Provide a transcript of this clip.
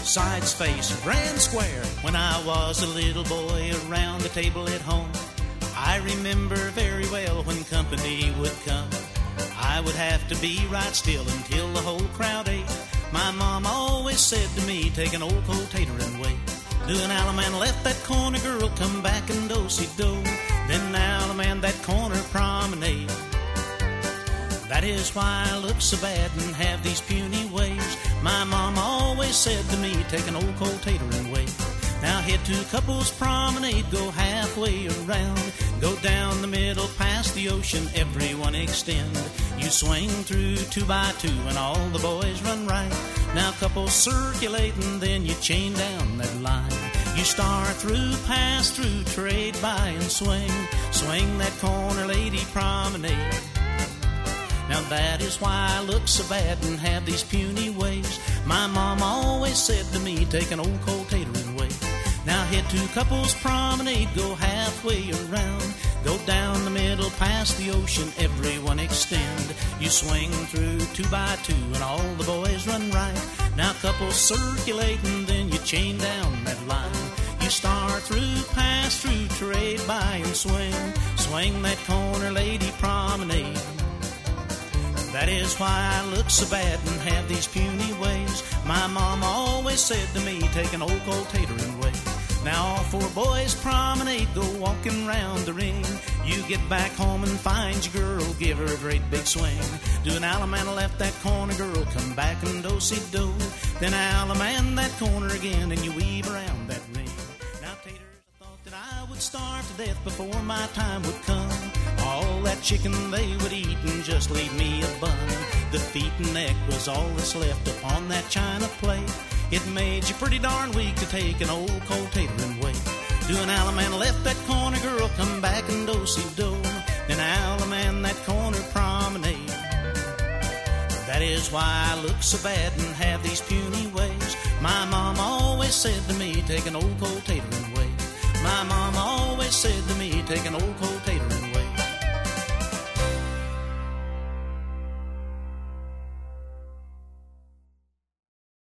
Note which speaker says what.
Speaker 1: sides face grand square. When I was a little boy around the table at home, I remember very well when company would come, I would have to be right still until the whole crowd ate. My mom always said to me, take an old cold tater and wait. Do an Alaman left that corner girl, come back and do-si-do. Then Alaman that corner promenade. That is why I look so bad and have these puny ways. My mom always said to me, take an old cold tater and wait. Now head to Couples Promenade, go halfway around, go down the middle past the ocean, everyone extend. You swing through 2 by 2 and all the boys run right. Now couples circulate and then you chain down that line. You start through, pass through, trade by and swing, swing that corner lady promenade. Now that is why I look so bad and have these puny ways. My mom always said to me, take an old cold tater and wait. Now head to Couples Promenade, go halfway around, go down the middle past the ocean, everyone extend. You swing through 2 by 2 and all the boys run right. Now couples circulate and then you chain down that line. You start through, pass through, trade by and swing, swing that corner lady promenade. That is why I look so bad and have these puny ways. My mom always said to me, take an old cold tater and wait. Now all 4 boys promenade, go walking round the ring. You get back home and find your girl, give her a great big swing. Do an Alaman left that corner girl, come back and do-si-do. Then Alaman that corner again and you weave around that ring. Now taters, I thought that I would starve to death before my time would come. All that chicken they would eat and just leave me a bun. The feet and neck was all that's left upon that china plate. It made you pretty darn weak to take an old cold tater and wait. Do an Alaman left that corner girl, come back and do-si-do. Then Alaman that corner promenade. That is why I look so bad and have these puny ways. My mom always said to me, take an old cold tater and wait. My mom always said to me, take an old cold